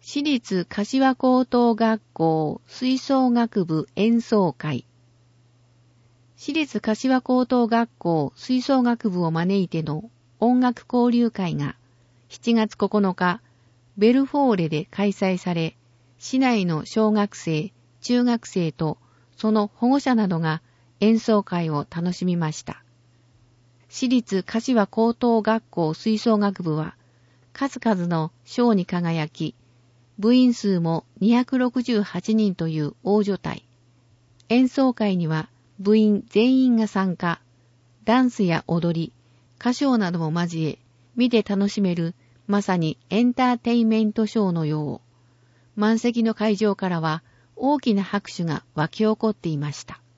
私立柏高等学校吹奏楽部演奏会。私立柏高等学校吹奏楽部を招いての音楽交流会が7月9日、ベルフォーレで開催され、市内の小学生、中学生とその保護者などが演奏会を楽しみました。私立柏高等学校吹奏楽部は数々の賞に輝き、部員数も268人という大所帯。演奏会には部員全員が参加、ダンスや踊り、歌唱なども交え、見て楽しめるまさにエンターテインメントショーのよう。満席の会場からは大きな拍手が沸き起こっていました。